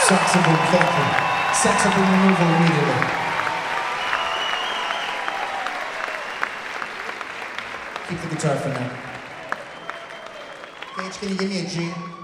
Saxophone, thank you. Saxophone removal immediately. Keep the guitar for now. Gage, can you give me a G?